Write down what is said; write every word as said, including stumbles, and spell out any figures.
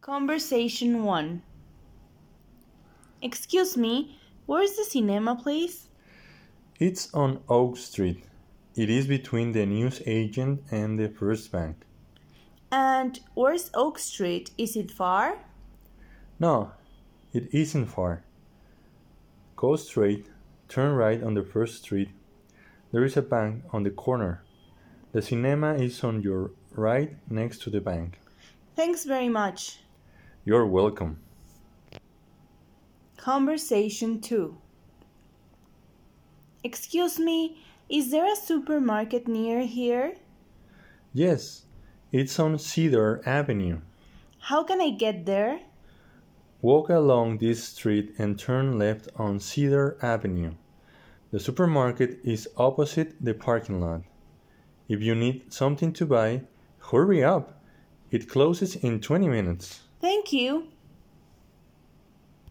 Conversation one. Excuse me, where's the cinema, please? It's on Oak Street. It is between the newsagent and the First Bank. And where's Oak Street? Is it far? No, it isn't far. Go straight, turn right on the first street. There is a bank on the corner. The cinema is on your right next to the bank. Thanks very much. You're welcome. Conversation two. Excuse me, is there a supermarket near here? Yes, it's on Cedar Avenue. How can I get there? Walk along this street and turn left on Cedar Avenue. The supermarket is opposite the parking lot. If you need something to buy, hurry up. It closes in twenty minutes. Thank you.